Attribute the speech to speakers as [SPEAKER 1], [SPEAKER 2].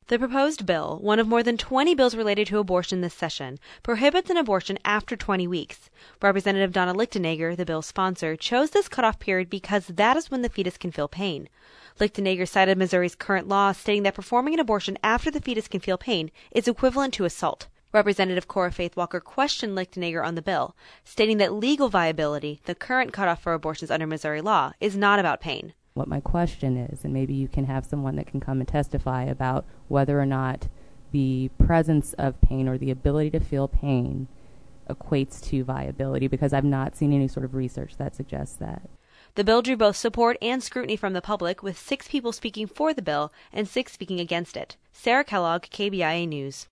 [SPEAKER 1] The proposed bill, one of more than 20 bills related to abortion this session, prohibits an abortion after 20 weeks. Representative Donna Lichtenegger, the bill's sponsor, chose this cutoff period because that is when the fetus can feel pain. Lichtenegger cited Missouri's current law, stating that performing an abortion after the fetus can feel pain is equivalent to assault. Representative Cora Faith Walker questioned Lichtenegger on the bill, stating that legal viability, the current cutoff for abortions under Missouri law, is not about pain.
[SPEAKER 2] What my question is, and maybe you can have someone that can come and testify about whether or not the presence of pain or the ability to feel pain equates to viability, because I've not seen any sort of research that suggests that.
[SPEAKER 1] The bill drew both support and scrutiny from the public, with 6 people speaking for the bill and 6 speaking against it. Sarah Kellogg, KBIA News.